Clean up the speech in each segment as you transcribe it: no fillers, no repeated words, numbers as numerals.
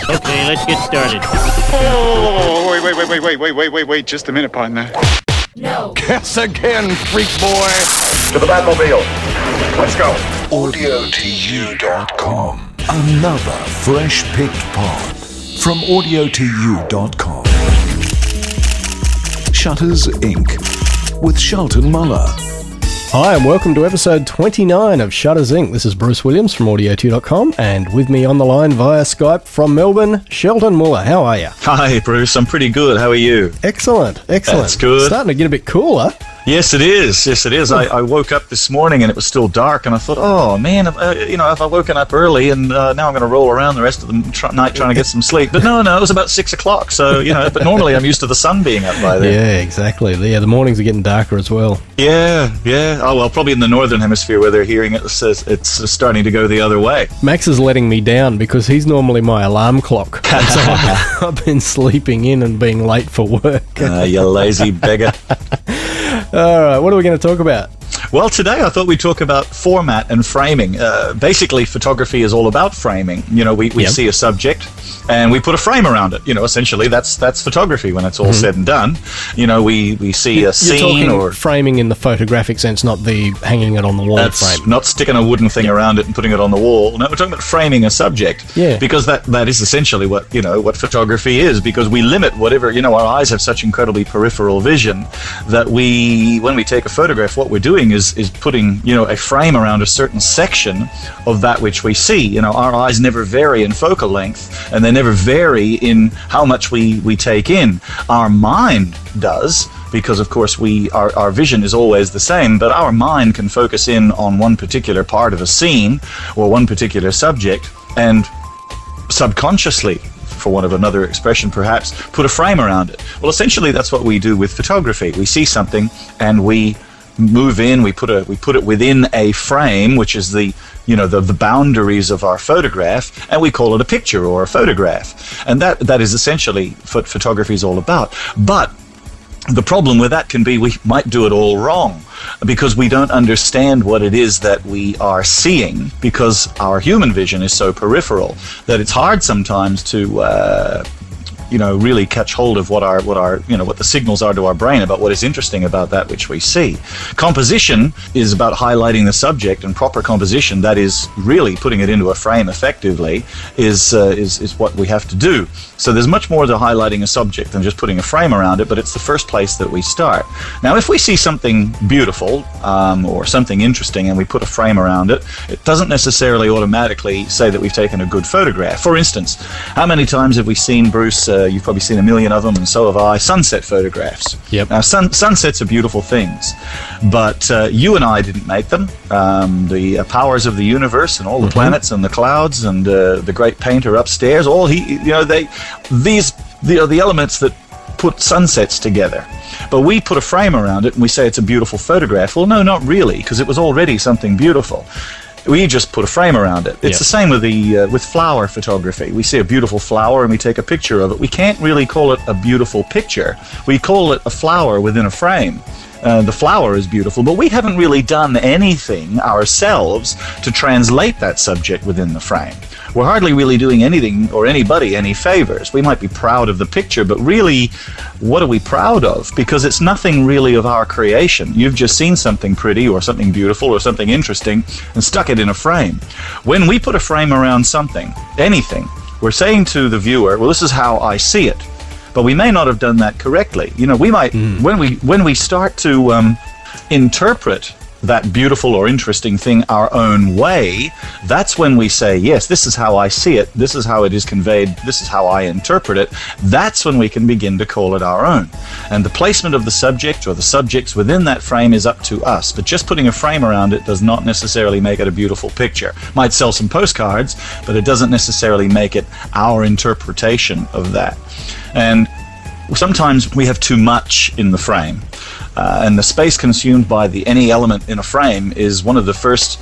Okay, let's get started. Oh, wait, just a minute, partner. No. Guess again, freak boy. To the Batmobile. Let's go. AudioToYou.com. Another fresh-picked pod from AudioToYou.com. Shutters, Inc. with Shelton Muller. Hi, and welcome to episode 29 of Shutters, Inc. This is Bruce Williams from AudioToYou.com, and with me on the line via Skype from Melbourne, Shelton Muller. How are you? Hi, Bruce. I'm pretty good. How are you? Excellent. That's good. Starting to get a bit cooler. Yes, it is. I woke up this morning and it was still dark, and I thought, oh man, if I woken up early and now I'm going to roll around the rest of the night trying to get some sleep. But no, it was about 6 o'clock. So but normally I'm used to the sun being up by then. Yeah, exactly. Yeah, the mornings are getting darker as well. Yeah. Oh well, probably in the northern hemisphere where they're hearing it says it's starting to go the other way. Max is letting me down because he's normally my alarm clock. And so I've been sleeping in and being late for work. You lazy beggar. All right, what are we going to talk about? Well, today I thought we'd talk about format and framing. Basically, photography is all about framing. We see a subject and we put a frame around it. Essentially, that's photography when it's all said and done. We see a scene or framing in the photographic sense, not the hanging it on the wall frame. Not sticking a wooden thing around it and putting it on the wall. No, we're talking about framing a subject. Yeah. Because that is essentially what photography is. Because we limit whatever our eyes have such incredibly peripheral vision that when we take a photograph, what we're doing is putting a frame around a certain section of that which we see. Our eyes never vary in focal length, and they never vary in how much we take in. Our mind does, because of course our vision is always the same, but our mind can focus in on one particular part of a scene or one particular subject and subconsciously, for want of another expression perhaps, put a frame around it. Well, essentially that's what we do with photography. We see something and we move in, we put it within a frame, which is the boundaries of our photograph, and we call it a picture or a photograph. And that is essentially what photography is all about. But the problem with that can be we might do it all wrong because we don't understand what it is that we are seeing, because our human vision is so peripheral that it's hard sometimes to really catch hold of what the signals are to our brain about what is interesting about that which we see. Composition is about highlighting the subject, and proper composition, that is really putting it into a frame effectively, is what we have to do. So there's much more to highlighting a subject than just putting a frame around it, but it's the first place that we start. Now, if we see something beautiful or something interesting and we put a frame around it, it doesn't necessarily automatically say that we've taken a good photograph. For instance, how many times have we seen, Bruce, you've probably seen a million of them, and so have I, sunset photographs. Yep. Now, sunsets are beautiful things, but you and I didn't make them. The powers of the universe and all the planets and the clouds and the great painter upstairs, the elements that put sunsets together. But we put a frame around it and we say it's a beautiful photograph. Well, no, not really, because it was already something beautiful. We just put a frame around it. It's the same with flower photography. We see a beautiful flower and we take a picture of it. We can't really call it a beautiful picture. We call it a flower within a frame. The flower is beautiful, but we haven't really done anything ourselves to translate that subject within the frame. We're hardly really doing anything or anybody any favors. We might be proud of the picture, but really, what are we proud of? Because it's nothing really of our creation. You've just seen something pretty or something beautiful or something interesting and stuck it in a frame. When we put a frame around something, anything, we're saying to the viewer, well, this is how I see it. But we may not have done that correctly. We might, when we start to interpret that beautiful or interesting thing our own way, that's when we say, yes, this is how I see it, this is how it is conveyed, this is how I interpret it. That's when we can begin to call it our own. And the placement of the subject or the subjects within that frame is up to us. But just putting a frame around it does not necessarily make it a beautiful picture. Might sell some postcards, but it doesn't necessarily make it our interpretation of that. And sometimes we have too much in the frame. And the space consumed by any element in a frame is one of the first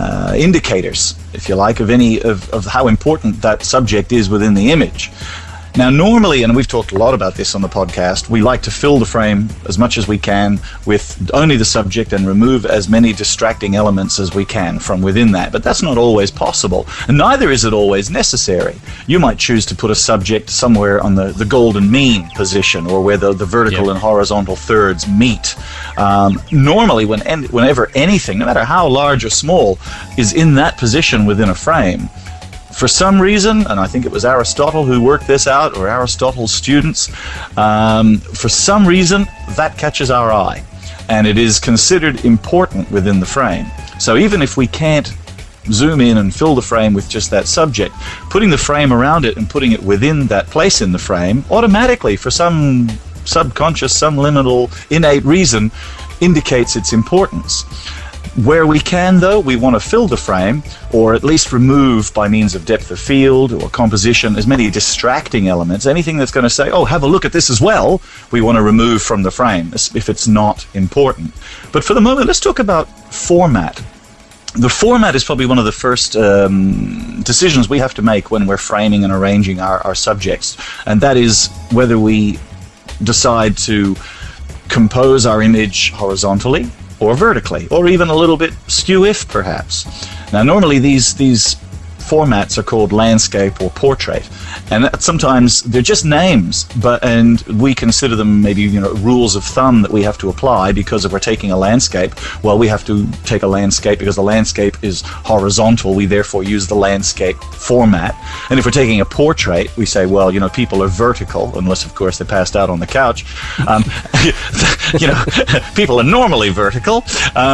indicators, if you like, of how important that subject is within the image. Now, normally, and we've talked a lot about this on the podcast, we like to fill the frame as much as we can with only the subject and remove as many distracting elements as we can from within that. But that's not always possible, and neither is it always necessary. You might choose to put a subject somewhere on the golden mean position, or where the vertical and horizontal thirds meet. Normally, whenever anything, no matter how large or small, is in that position within a frame, for some reason, and I think it was Aristotle who worked this out, or Aristotle's students, for some reason that catches our eye, and it is considered important within the frame. So even if we can't zoom in and fill the frame with just that subject, putting the frame around it and putting it within that place in the frame automatically, for some subconscious, subliminal, innate reason, indicates its importance. Where we can, though, we want to fill the frame, or at least remove by means of depth of field or composition as many distracting elements. Anything that's going to say, oh, have a look at this as well, we want to remove from the frame if it's not important. But for the moment, let's talk about format. The format is probably one of the first decisions we have to make when we're framing and arranging our subjects, and that is whether we decide to compose our image horizontally or vertically, or even a little bit skew-if, perhaps. Now, normally these formats are called landscape or portrait, and sometimes they're just names, and we consider them maybe rules of thumb that we have to apply, because if we're taking a landscape, well, we have to take a landscape because the landscape is horizontal, we therefore use the landscape format. And if we're taking a portrait, we say, well, people are vertical, unless of course they passed out on the couch. People are normally vertical,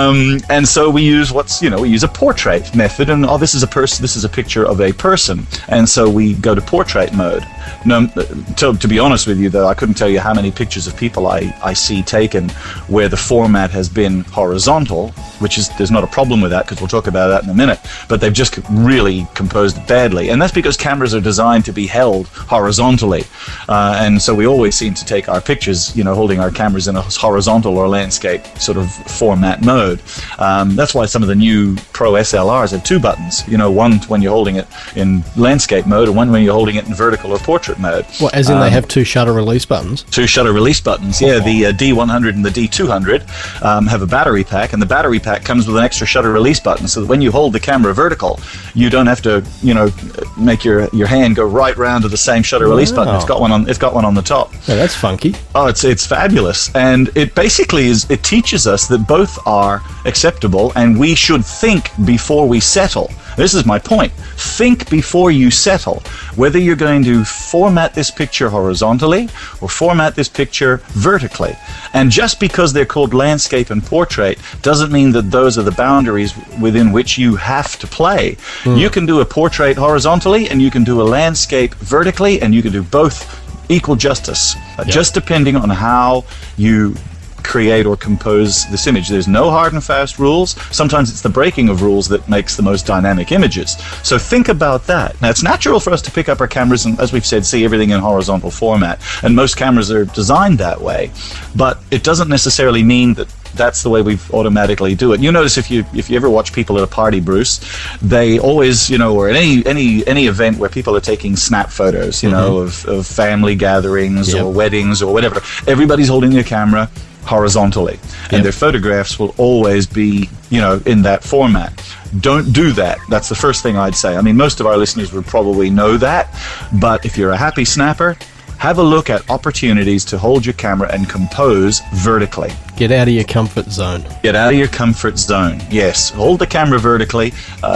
and so we use we use a portrait method, and this is a person, this is a picture of a person, and so we go to portrait mode. Now, to be honest with you, though, I couldn't tell you how many pictures of people I see taken where the format has been horizontal, there's not a problem with that, because we'll talk about that in a minute, but they've just really composed it badly, and that's because cameras are designed to be held horizontally, and so we always seem to take our pictures, holding our cameras in a horizontal or landscape sort of format mode. That's why some of the new Pro SLRs have two buttons, one when you're holding it in landscape mode, and one when you're holding it in vertical or portrait mode. Well, as in they have two shutter release buttons? Two shutter release buttons, yeah. The D100 and the D200 have a battery pack, and the battery pack comes with an extra shutter release button, so that when you hold the camera vertical, you don't have to, make your hand go right round to the same shutter release button. It's got one on the top. Yeah, that's funky. Oh, it's fabulous, and it basically it teaches us that both are acceptable, and we should think before we settle. This is my point. Think before you settle whether you're going to format this picture horizontally or format this picture vertically. And just because they're called landscape and portrait doesn't mean that those are the boundaries within which you have to play. You can do a portrait horizontally, and you can do a landscape vertically, and you can do both equal justice, just depending on how you create or compose this image. There's no hard and fast rules. Sometimes it's the breaking of rules that makes the most dynamic images. So think about that. Now, it's natural for us to pick up our cameras and, as we've said, see everything in horizontal format, and most cameras are designed that way, but it doesn't necessarily mean that that's the way we automatically do it. You notice if you ever watch people at a party, Bruce, they always, or at any event where people are taking snap photos, of family gatherings or weddings or whatever, everybody's holding their camera horizontally, and their photographs will always be, in that format. Don't do that. That's the first thing I'd say. I mean, most of our listeners would probably know that, but if you're a happy snapper, have a look at opportunities to hold your camera and compose vertically. Get out of your comfort zone. Get out of your comfort zone. Yes, hold the camera vertically,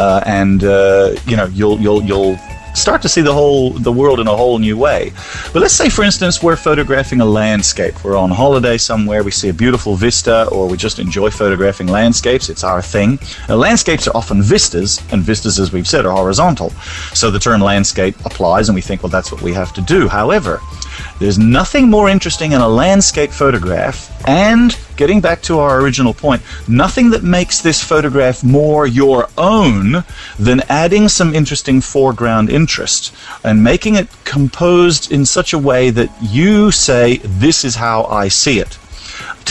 and you'll start to see the world in a whole new way. But let's say, for instance, we're photographing a landscape. We're on holiday somewhere, we see a beautiful vista, or we just enjoy photographing landscapes. It's our thing. Now, landscapes are often vistas, and vistas, as we've said, are horizontal. So the term landscape applies, and we think, well, that's what we have to do. However, there's nothing more interesting in a landscape photograph, and getting back to our original point, nothing that makes this photograph more your own than adding some interesting foreground interest and making it composed in such a way that you say, this is how I see it.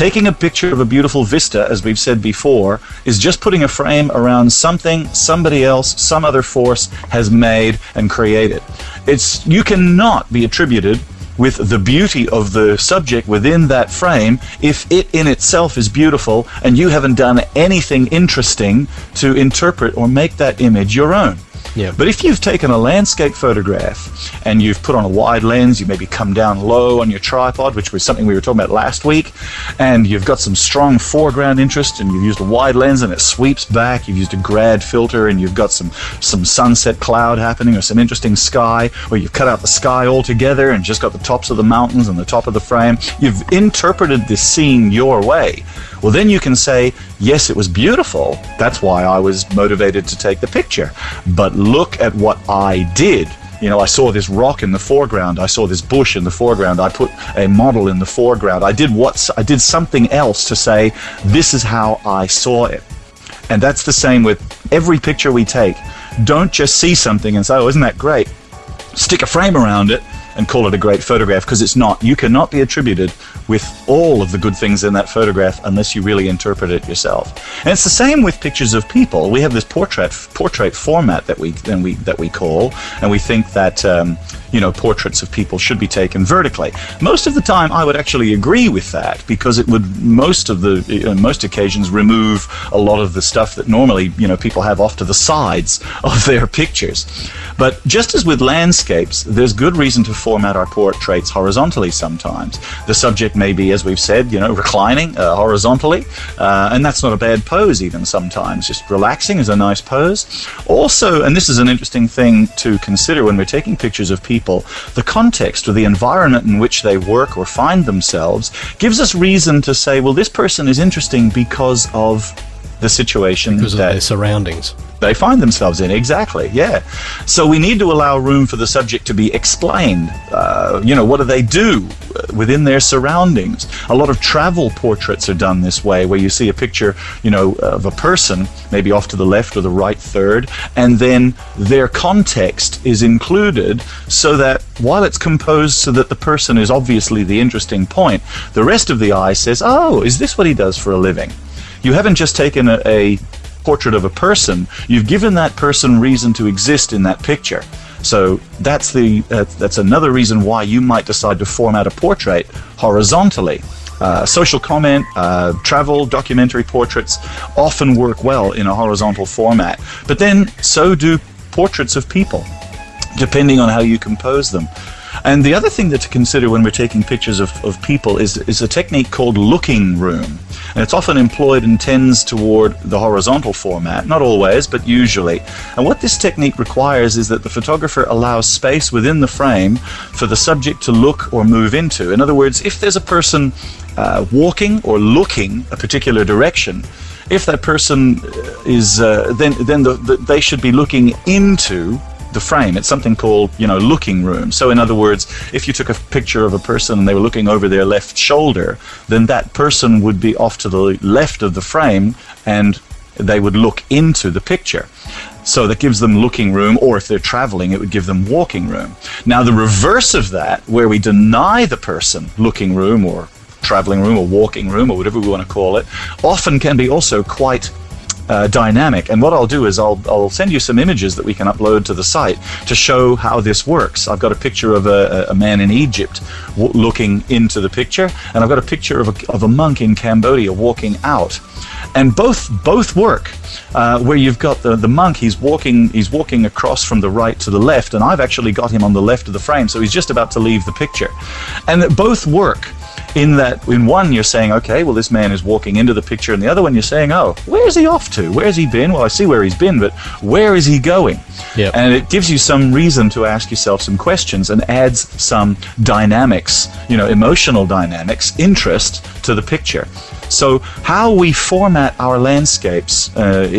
Taking a picture of a beautiful vista, as we've said before, is just putting a frame around something somebody else, some other force has made and created. You cannot be attributed with the beauty of the subject within that frame if it in itself is beautiful and you haven't done anything interesting to interpret or make that image your own. Yeah. But if you've taken a landscape photograph and you've put on a wide lens, you maybe come down low on your tripod, which was something we were talking about last week, and you've got some strong foreground interest and you've used a wide lens and it sweeps back, you've used a grad filter and you've got some sunset cloud happening or some interesting sky, or you've cut out the sky altogether and just got the tops of the mountains and the top of the frame, you've interpreted this scene your way. Well, then you can say, yes, it was beautiful. That's why I was motivated to take the picture. But look at what I did. You know, I saw this rock in the foreground. I saw this bush in the foreground. I put a model in the foreground. I did something else to say, this is how I saw it. And that's the same with every picture we take. Don't just see something and say, oh, isn't that great? Stick a frame around it and call it a great photograph, because it's not. You cannot be attributed with all of the good things in that photograph unless you really interpret it yourself. And it's the same with pictures of people. We have this portrait format that we call, and we think that portraits of people should be taken vertically. Most of the time, I would actually agree with that, because it would most occasions remove a lot of the stuff that normally people have off to the sides of their pictures. But just as with landscapes, there's good reason to format our portraits horizontally sometimes. The subject may be, as we've said, reclining horizontally, and that's not a bad pose even sometimes. Just relaxing is a nice pose. Also, and this is an interesting thing to consider when we're taking pictures of people, the context or the environment in which they work or find themselves gives us reason to say, well, this person is interesting because of the situation because of their surroundings they find themselves in. Exactly, yeah. So we need to allow room for the subject to be explained. What do they do within their surroundings? A lot of travel portraits are done this way, where you see a picture, of a person, maybe off to the left or the right third, and then their context is included so that while it's composed so that the person is obviously the interesting point, the rest of the eye says, oh, is this what he does for a living? You haven't just taken a portrait of a person, you've given that person reason to exist in that picture. So that's another reason why you might decide to format a portrait horizontally. Social comment, travel, documentary portraits often work well in a horizontal format, but then so do portraits of people, depending on how you compose them. And the other thing to consider when we're taking pictures of people is a technique called looking room. And it's often employed and tends toward the horizontal format, not always, but usually. And what this technique requires is that the photographer allows space within the frame for the subject to look or move into. In other words, if there's a person walking or looking a particular direction, if that person is, then they should be looking into the frame. It's something called, looking room. So in other words, if you took a picture of a person and they were looking over their left shoulder, then that person would be off to the left of the frame and they would look into the picture. So that gives them looking room, or if they're traveling, it would give them walking room. Now the reverse of that, where we deny the person looking room or traveling room or walking room or whatever we want to call it, often can be also quite dynamic. And what I'll do is I'll send you some images that we can upload to the site to show how this works. I've got a picture of a man in Egypt looking into the picture, and I've got a picture of a monk in Cambodia walking out. And both work. Where you've got the monk, he's walking across from the right to the left, and I've actually got him on the left of the frame, so he's just about to leave the picture. And both work. In that, in one you're saying, okay, well this man is walking into the picture, and the other one you're saying, oh, where's he off to? Where's he been? Well, I see where he's been, but where is he going? Yep. And it gives you some reason to ask yourself some questions and adds some dynamics, emotional dynamics, interest to the picture. So how we format our landscapes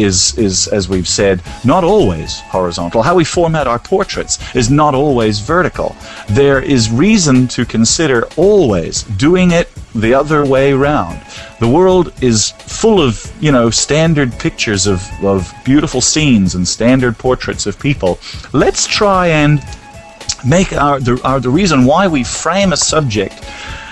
is, as we've said, not always horizontal. How we format our portraits is not always vertical. There is reason to consider always doing it the other way round. The world is full of, standard pictures of beautiful scenes and standard portraits of people. Let's try and make the reason why we frame a subject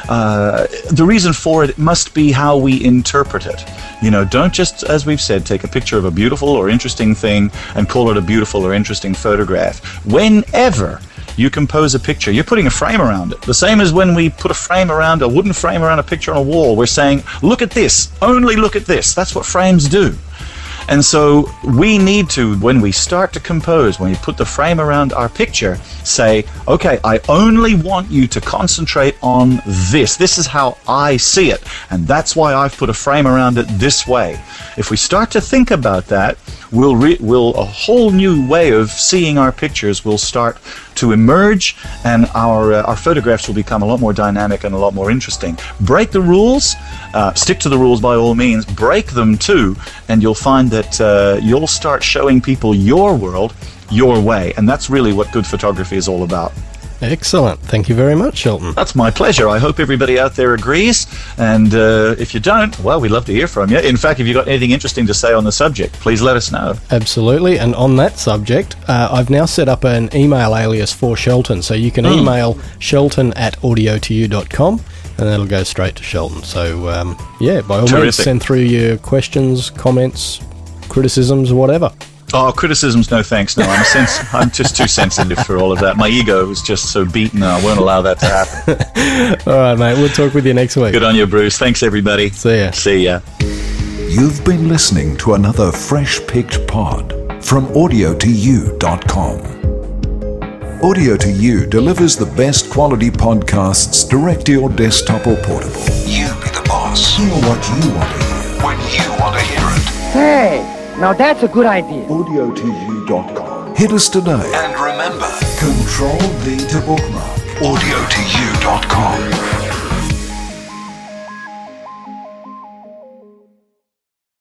the reason for it must be how we interpret it. You know, don't just, as we've said, take a picture of a beautiful or interesting thing and call it a beautiful or interesting photograph. Whenever you compose a picture, you're putting a frame around it. The same as when we put a wooden frame around a picture on a wall. We're saying, look at this, only look at this. That's what frames do. And so we need to, when we start to compose, when we put the frame around our picture, say, okay, I only want you to concentrate on this. This is how I see it. And that's why I've put a frame around it this way. If we start to think about that, a whole new way of seeing our pictures will start to emerge, and our photographs will become a lot more dynamic and a lot more interesting. Break the rules, stick to the rules by all means, break them too, and you'll find that you'll start showing people your world your way, and that's really what good photography is all about. Excellent. Thank you very much, Shelton. That's my pleasure. I hope everybody out there agrees. And if you don't, well, we'd love to hear from you. In fact, if you've got anything interesting to say on the subject, please let us know. Absolutely. And on that subject, I've now set up an email alias for Shelton. So you can email shelton@audio2u.com and that'll go straight to Shelton. So, by all means, send through your questions, comments, criticisms, whatever. Oh, criticisms, no thanks. No, I'm just too sensitive for all of that. My ego is just so beaten, I won't allow that to happen. All right, mate. We'll talk with you next week. Good on you, Bruce. Thanks, everybody. See ya. See ya. You've been listening to another fresh-picked pod from audio2u.com. Audio to You delivers the best quality podcasts direct to your desktop or portable. You be the boss. Hear what you want to hear when you want to hear it. Hey! Now that's a good idea. audio2u.com. Hit us today. And remember, Control-V to bookmark. audio2u.com.